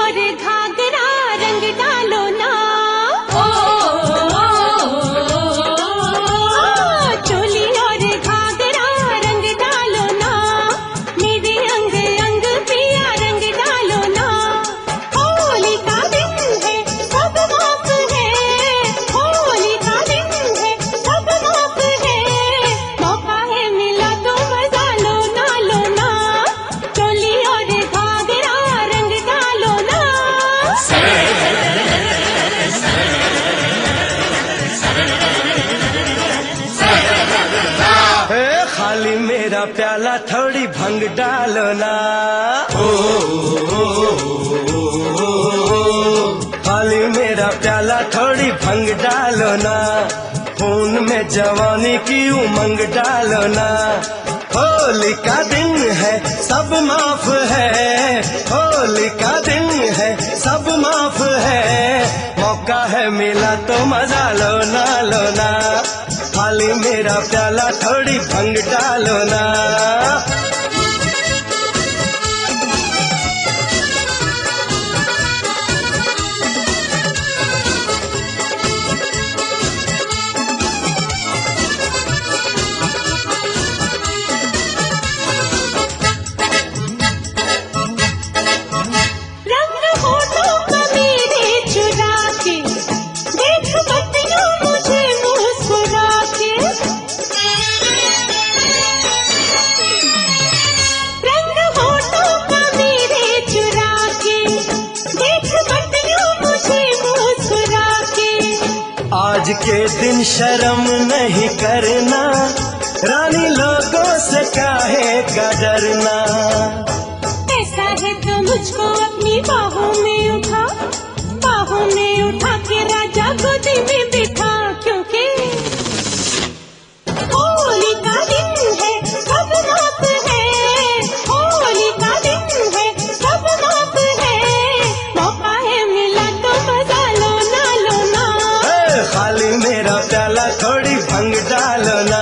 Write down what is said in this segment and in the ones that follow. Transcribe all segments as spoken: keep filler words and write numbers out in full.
और घाघरा रंग डालो ना, ओ, चोली और घाघरा रंग डालो ना, मेरे अंग अंग पिया रंग डालो ना। होली का दिन है सब माफ है, होली का दिन है सब माफ है, मौका है मिला तो मजा लो ना लो ना, चोली और घाघरा रंग डालो ना। ए, खाली मेरा प्याला थोड़ी भंग डालो ना, ओ, ओ, ओ, ओ, खाली मेरा प्याला थोड़ी भंग डालो ना, खून में जवानी की उमंग डालो ना। होली का दिन है सब माफ है, होली का दिन है सब माफ है, मौका है मिला तो मजा लो ना लो ना, खाली मेरा प्याला थोड़ी भंग डालो ना। रंग होठों का मेरे चुरा के, देख बत्तियों मुझे मुस्कुरा के, रंग होठों का मेरे चुरा के, देख बत्तियों मुझे मुस्कुरा के। आज के दिन शर्म नहीं करना, रानी लोगों से काहे का डरना, ऐसा है तो मुझको अपनी बाहों में उठा, बाहों में उठा के राजा गोदी में बिठा, क्योंकि होली का दिन है सब माफ है, होली का दिन है सब माफ है, मौका है मिला तो मजा लो ना लो ना। ए, खाली मेरा प्याला थोड़ी भंग डालो ना।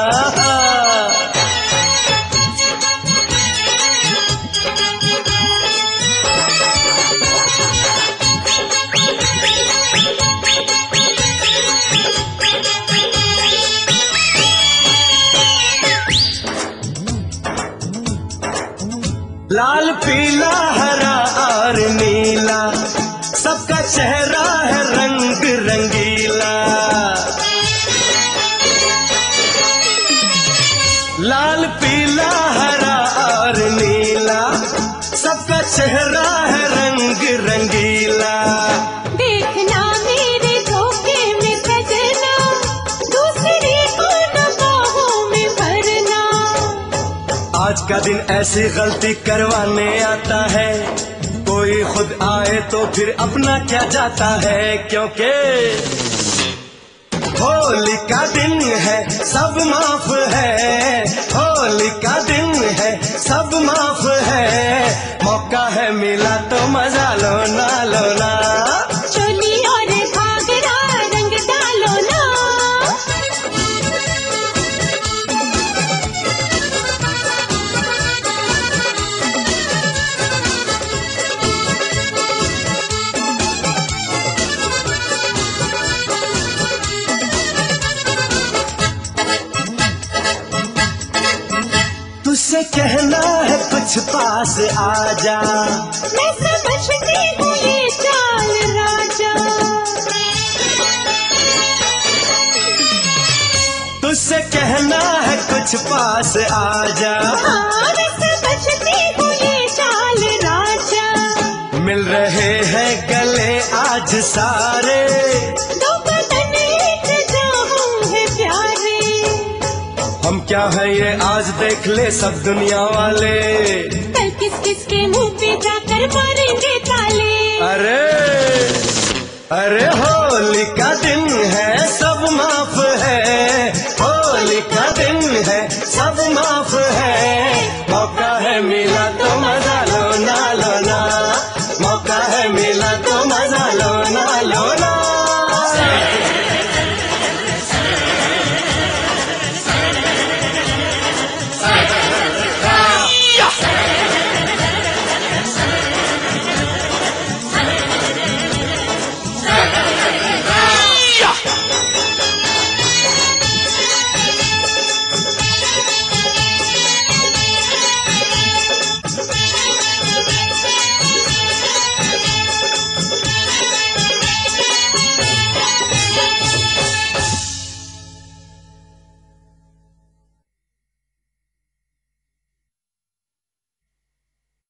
लाल पीला हरा और नीला, सबका चेहरा है रंग रंगीला, लाल पीला हरा और नीला, सबका चेहरा है रंग रंगीला। देखना मेरे धोखे में सजना, दूसरे को न बाहों में भरना, आज का दिन ऐसी गलती करवाने आता है, कोई खुद आए तो फिर अपना क्या जाता है, क्योंकि होली का दिन है सब माफ है, होली का दिन है सब माफ है, मौका है मिला तो मजा लो ना लो ना। चोली और घाघरा रंग डालो ना, तुझसे कहना है कुछ पास आजा, मैं समझती हूँ ये चाल राजा, तुझसे कहना है कुछ पास आजा, हाँ मैं समझती हूँ ये चाल राजा। मिल रहे हैं गले आज सारे, दो बदन एक जाऊं है प्यारे, हम क्या है ये आज देख ले सब दुनिया वाले, कल किस किस के मुंह पे जाकर मारेंगे ताले। अरे अरे होली का दिन